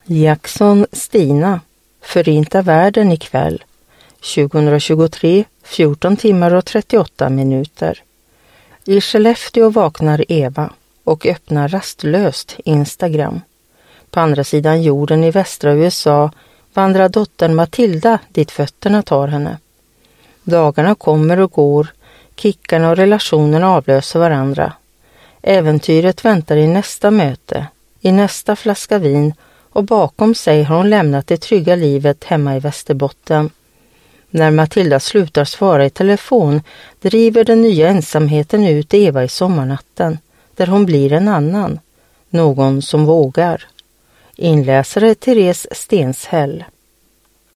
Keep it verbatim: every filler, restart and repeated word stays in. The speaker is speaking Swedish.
Jackson, Stina. Förinta världen ikväll. tjugohundratjugotre, fjorton timmar och trettioåtta minuter. I Skellefteå vaknar Eva och öppnar rastlöst Instagram. På andra sidan jorden i västra U S A vandrar dottern Matilda dit fötterna tar henne. Dagarna kommer och går, kickarna och relationerna avlöser varandra. Äventyret väntar i nästa möte, i nästa flaska vin, och bakom sig har hon lämnat det trygga livet hemma i Västerbotten. När Matilda slutar svara i telefon driver den nya ensamheten ut Eva i sommarnatten, där hon blir en annan, någon som vågar. Inläsare Therese Stenshäll.